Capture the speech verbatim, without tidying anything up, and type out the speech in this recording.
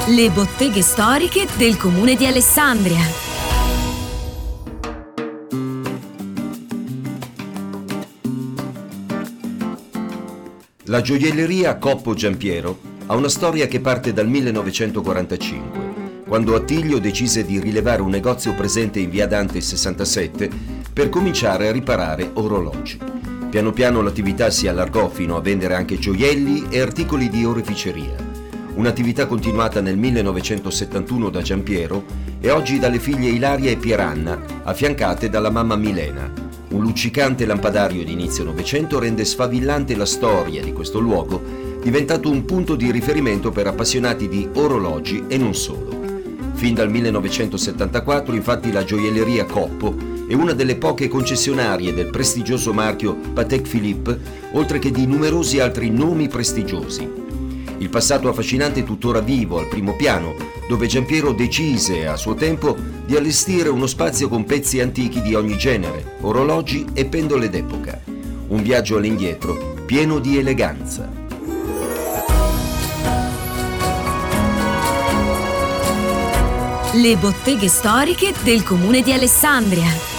Le botteghe storiche del comune di Alessandria. La gioielleria Coppo Giampiero ha una storia che parte dal millenovecentoquarantacinque, quando Attilio decise di rilevare un negozio presente in via Dante sessantasette per cominciare a riparare orologi. Piano piano l'attività si allargò fino a vendere anche gioielli e articoli di oreficeria. Un'attività continuata nel millenovecentosettantuno da Giampiero e oggi dalle figlie Ilaria e Pieranna, affiancate dalla mamma Milena. Un luccicante lampadario di inizio Novecento rende sfavillante la storia di questo luogo, diventato un punto di riferimento per appassionati di orologi e non solo. Fin dal millenovecentosettantaquattro, infatti, la gioielleria Coppo è una delle poche concessionarie del prestigioso marchio Patek Philippe, oltre che di numerosi altri nomi prestigiosi. Il passato affascinante è tuttora vivo al primo piano, dove Giampiero decise a suo tempo di allestire uno spazio con pezzi antichi di ogni genere, orologi e pendole d'epoca. Un viaggio all'indietro pieno di eleganza. Le botteghe storiche del comune di Alessandria.